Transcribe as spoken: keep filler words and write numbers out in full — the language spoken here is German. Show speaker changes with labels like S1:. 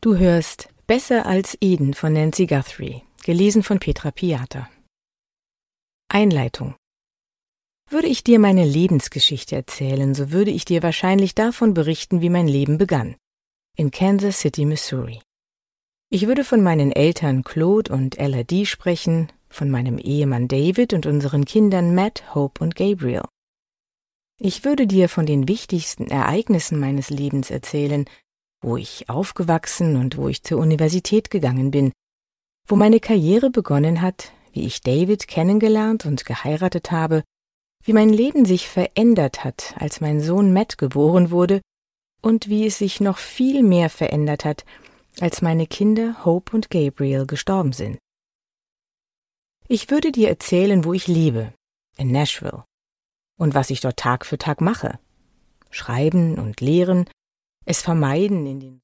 S1: Du hörst Besser als Eden von Nancy Guthrie, gelesen von Petra Piata. Einleitung. Würde ich dir meine Lebensgeschichte erzählen, so würde ich dir wahrscheinlich davon berichten, wie mein Leben begann. In Kansas City, Missouri. Ich würde von meinen Eltern Claude und Ella Dee sprechen, von meinem Ehemann David und unseren Kindern Matt, Hope und Gabriel. Ich würde dir von den wichtigsten Ereignissen meines Lebens erzählen, wo ich aufgewachsen und wo ich zur Universität gegangen bin, wo meine Karriere begonnen hat, wie ich David kennengelernt und geheiratet habe, wie mein Leben sich verändert hat, als mein Sohn Matt geboren wurde und wie es sich noch viel mehr verändert hat, als meine Kinder Hope und Gabriel gestorben sind. Ich würde dir erzählen, wo ich lebe, in Nashville, und was ich dort Tag für Tag mache. Schreiben und lehren, es vermeiden, in den